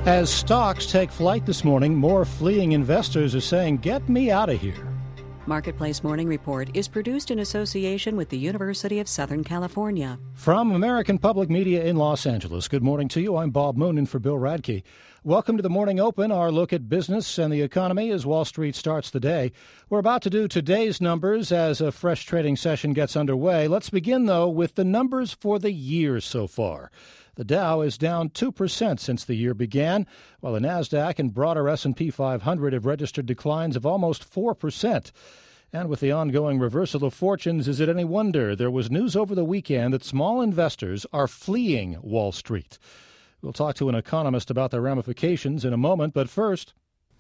As stocks take flight this morning, more fleeing investors are saying, "Get me out of here." Marketplace Morning Report is produced in association with the University of Southern California. From American Public Media in Los Angeles, good morning to you. I'm Bob Moonen for Bill Radke. Welcome to the Morning Open, our look at business and the economy as Wall Street starts the day. We're about to do today's numbers as a fresh trading session gets underway. Let's begin, though, with the numbers for the year so far. The Dow is down 2% since the year began, while the NASDAQ and broader S&P 500 have registered declines of almost 4%. And with the ongoing reversal of fortunes, is it any wonder there was news over the weekend that small investors are fleeing Wall Street? We'll talk to an economist about the ramifications in a moment, but first,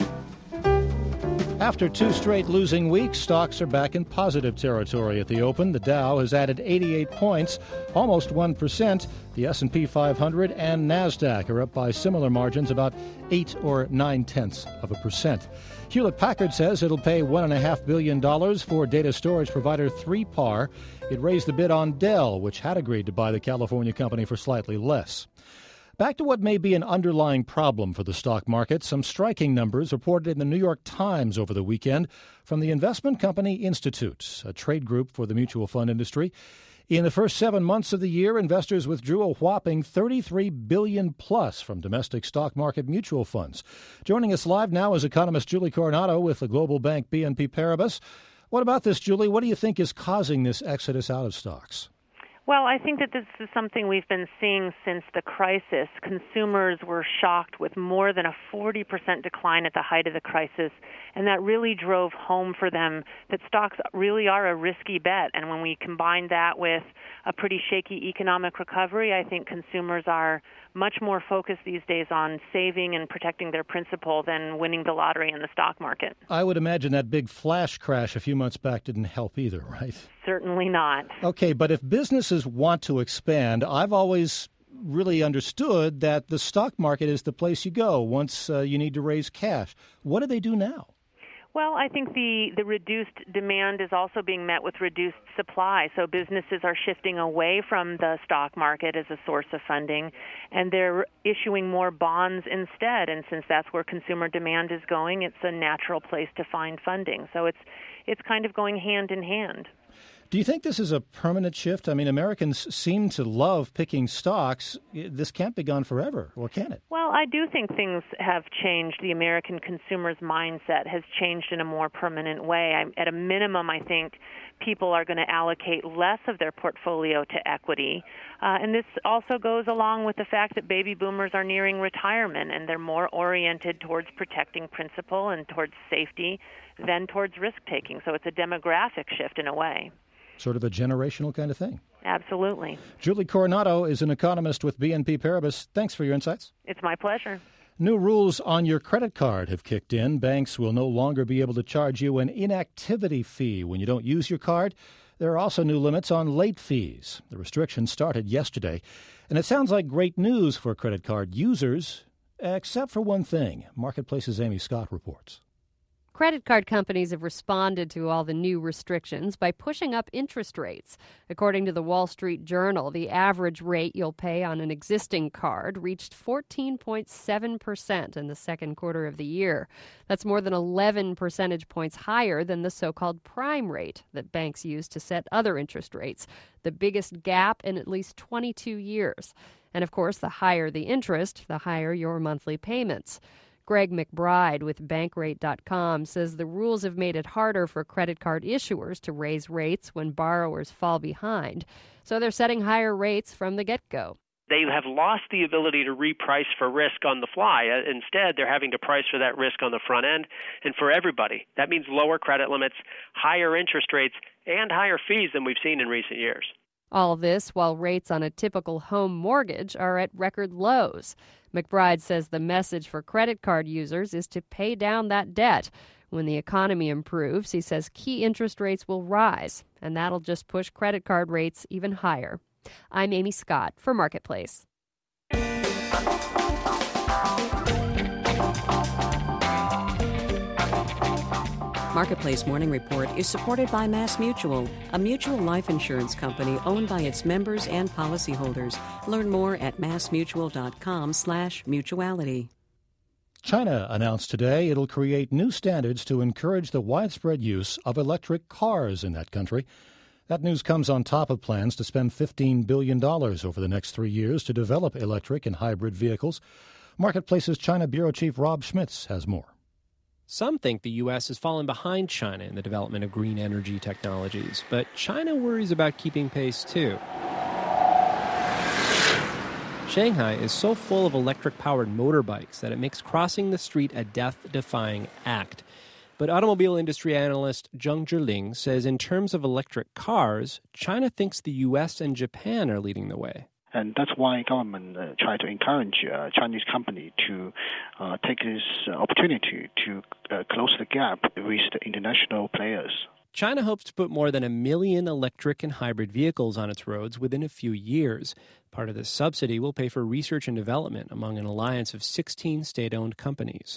after two straight losing weeks, stocks are back in positive territory at the open. The Dow has added 88 points, almost 1%. The S&P 500 and NASDAQ are up by similar margins, about 8 or 0.9%. Hewlett-Packard says it'll pay $1.5 billion for data storage provider 3PAR. It raised the bid on Dell, which had agreed to buy the California company for slightly less. Back to what may be an underlying problem for the stock market, some striking numbers reported in the New York Times over the weekend from the investment company Institute, a trade group for the mutual fund industry. In the first 7 months of the year, investors withdrew a whopping $33 billion plus from domestic stock market mutual funds. Joining us live now is economist Julie Coronado with the global bank BNP Paribas. What about this, Julie? What do you think is causing this exodus out of stocks? Well, I think that this is something we've been seeing since the crisis. Consumers were shocked with more than a 40% decline at the height of the crisis, and that really drove home for them that stocks really are a risky bet. And when we combine that with a pretty shaky economic recovery, I think consumers are much more focused these days on saving and protecting their principal than winning the lottery in the stock market. I would imagine that big flash crash a few months back didn't help either, right? Certainly not. Okay, but if businesses want to expand, I've always really understood that the stock market is the place you go once you need to raise cash. What do they do now? Well, I think the reduced demand is also being met with reduced supply. So businesses are shifting away from the stock market as a source of funding, and they're issuing more bonds instead. And since that's where consumer demand is going, it's a natural place to find funding. So it's kind of going hand in hand. Do you think this is a permanent shift? I mean, Americans seem to love picking stocks. This can't be gone forever, or can it? Well, I do think things have changed. The American consumer's mindset has changed in a more permanent way. At a minimum, I think people are going to allocate less of their portfolio to equity. And this also goes along with the fact that baby boomers are nearing retirement, and they're more oriented towards protecting principal and towards safety than towards risk-taking. So it's a demographic shift in a way. Sort of a generational kind of thing. Absolutely. Julie Coronado is an economist with BNP Paribas. Thanks for your insights. It's my pleasure. New rules on your credit card have kicked in. Banks will no longer be able to charge you an inactivity fee when you don't use your card. There are also new limits on late fees. The restrictions started yesterday, and it sounds like great news for credit card users, except for one thing. Marketplace's Amy Scott reports. Credit card companies have responded to all the new restrictions by pushing up interest rates. According to the Wall Street Journal, the average rate you'll pay on an existing card reached 14.7% in the second quarter of the year. That's more than 11 percentage points higher than the so-called prime rate that banks use to set other interest rates, the biggest gap in at least 22 years. And of course, the higher the interest, the higher your monthly payments. Greg McBride with Bankrate.com says the rules have made it harder for credit card issuers to raise rates when borrowers fall behind. So they're setting higher rates from the get-go. They have lost the ability to reprice for risk on the fly. Instead, they're having to price for that risk on the front end and for everybody. That means lower credit limits, higher interest rates, and higher fees than we've seen in recent years. All this while rates on a typical home mortgage are at record lows. McBride says the message for credit card users is to pay down that debt. When the economy improves, he says key interest rates will rise, and that'll just push credit card rates even higher. I'm Amy Scott for Marketplace. Marketplace Morning Report is supported by MassMutual, a mutual life insurance company owned by its members and policyholders. Learn more at massmutual.com/mutuality. China announced today it'll create new standards to encourage the widespread use of electric cars in that country. That news comes on top of plans to spend $15 billion over the next 3 years to develop electric and hybrid vehicles. Marketplace's China Bureau Chief Rob Schmitz has more. Some think the U.S. has fallen behind China in the development of green energy technologies, but China worries about keeping pace too. Shanghai is so full of electric-powered motorbikes that it makes crossing the street a death-defying act. But automobile industry analyst Zheng Zhiling says in terms of electric cars, China thinks the U.S. and Japan are leading the way. And that's why government try to encourage Chinese company to take this opportunity to close the gap with the international players. China hopes to put more than 1 million electric and hybrid vehicles on its roads within a few years. Part of this subsidy will pay for research and development among an alliance of 16 state-owned companies.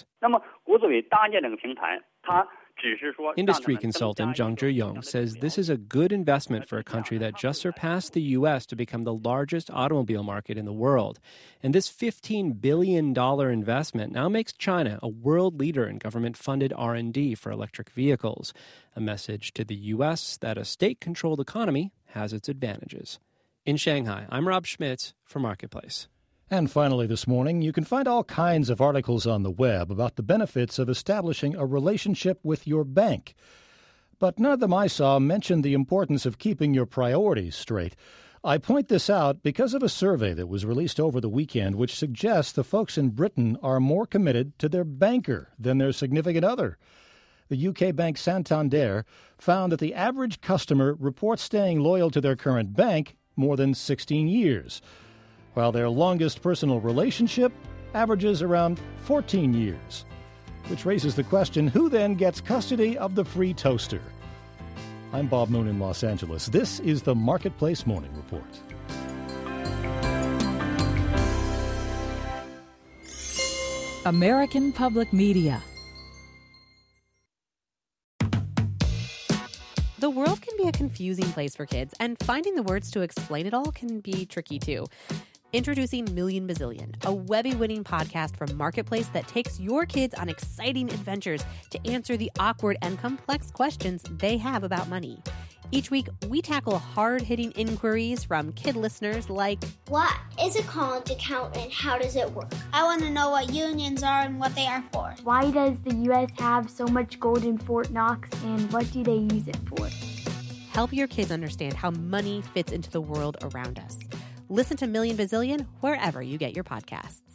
Industry consultant Zhang Zhiyong says this is a good investment for a country that just surpassed the U.S. to become the largest automobile market in the world. And this $15 billion investment now makes China a world leader in government-funded R&D for electric vehicles, a message to the U.S. that a state-controlled economy has its advantages. In Shanghai, I'm Rob Schmitz for Marketplace. And finally this morning, you can find all kinds of articles on the web about the benefits of establishing a relationship with your bank. But none of them I saw mentioned the importance of keeping your priorities straight. I point this out because of a survey that was released over the weekend which suggests the folks in Britain are more committed to their banker than their significant other. The UK bank Santander found that the average customer reports staying loyal to their current bank more than 16 years. While their longest personal relationship averages around 14 years, which raises the question, who then gets custody of the free toaster? I'm Bob Moon in Los Angeles. This is the Marketplace Morning Report. American Public Media. The world can be a confusing place for kids, and finding the words to explain it all can be tricky too. Introducing Million Bazillion, a Webby-winning podcast from Marketplace that takes your kids on exciting adventures to answer the awkward and complex questions they have about money. Each week, we tackle hard-hitting inquiries from kid listeners like, what is a college account and how does it work? I want to know what unions are and what they are for. Why does the U.S. have so much gold in Fort Knox and what do they use it for? Help your kids understand how money fits into the world around us. Listen to Million Bazillion wherever you get your podcasts.